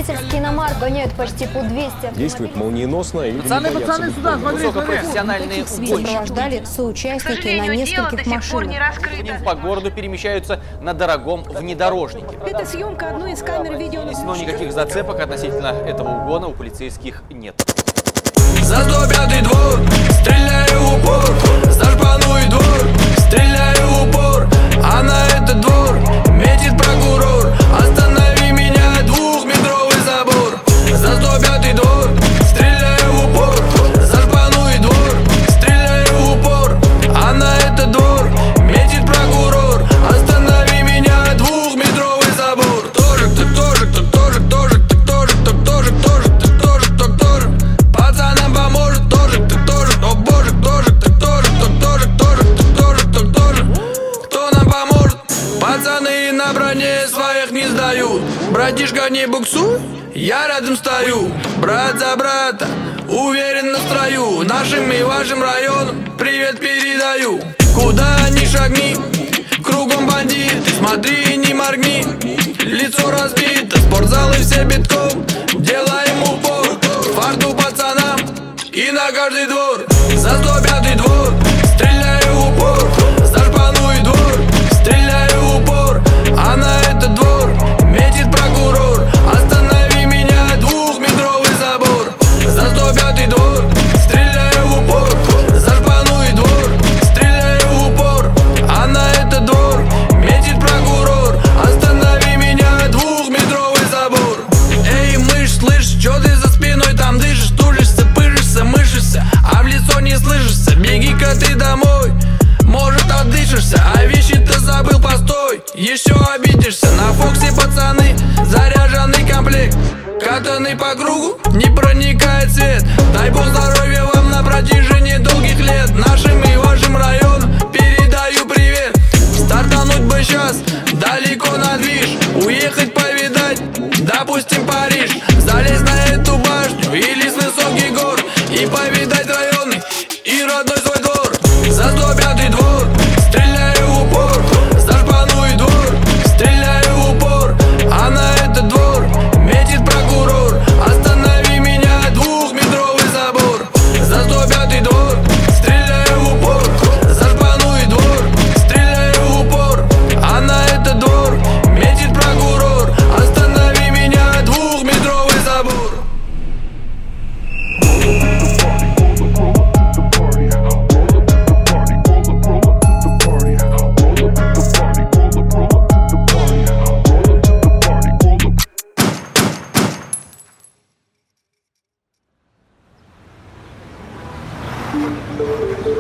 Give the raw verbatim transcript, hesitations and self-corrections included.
Любительский иномарк гоняют почти по двести. Действует молниеносно и Пацаны, пацаны, сюда, смотри, Высокопрофессиональные угонщики. Сопровождали соучастники на нескольких машинах. По городу перемещаются на дорогом внедорожнике. Это съемка одной из камер видео. Но никаких зацепок относительно этого угона у полицейских нет. За сто пятый двор, стреляю в упор. За шпану и двор, стреляю в упор. А на этот двор метит прокурор. Останови меня, двухметровый забор. За сто пятый двор, стреляю в упор. За шпану и двор, стреляю в упор. А на этот двор метит прокурор. Останови меня, двухметровый забор. Тоже, кто тоже, кто тоже, тоже, кто тоже, кто тоже, тоже, кто тоже, кто тоже. Пацанам поможет тоже, ты тоже, о боже, тоже, ты тоже, кто тоже, тоже, ты тоже, кто тоже. Кто нам поможет? Пацаны на броне своих не сдают. Братишка, не буксуй, я рядом стою. Брат за брата, уверен в строю. Нашим и вашим районам привет передаю. Куда ни шагни, кругом бандиты. Смотри, не моргни, лицо разбито. Спортзалы все битком, делаем упор. Фарту пацанам и на каждый двор. За сто пятый двор, стреляю в упор. За шпану и двор, стреляю в упор. А на этот двор метит прокурор. Останови меня, двухметровый забор. За сто пятый двор, стреляю в упор. За шпану и двор, стреляю в упор. А на этот двор метит прокурор. Останови меня, двухметровый забор. Эй, мышь, слышь, чё ты за спиной там дышишь? Тужишься, пыжишься, мышишься, а в лицо не слышишься. Беги-ка ты домой, может отдышишься. А вещи-то забыл, постой, еще обидишься. На Фоксе пацаны, заряженный комплект. Катанный по кругу, не проникает свет. Дай бог здоровья вам на протяжении долгих лет. Нашим и вашим районам передаю привет. Стартануть бы сейчас, далеко на движ. Уехать повидать, допустим, Париж. Залезть на эту башню или с высоких гор и повидать районы и родной свой двор. За сто пятый двор, стреляю в упор. За шпану и двор, стреляю в упор. А на этот двор метит прокурор. Останови меня, двухметровый забор. За сто пятый двор, стреляю в упор. За шпану и двор, стреляю в упор. А на этот двор метит прокурор. Останови меня, двухметровый забор. Thank you.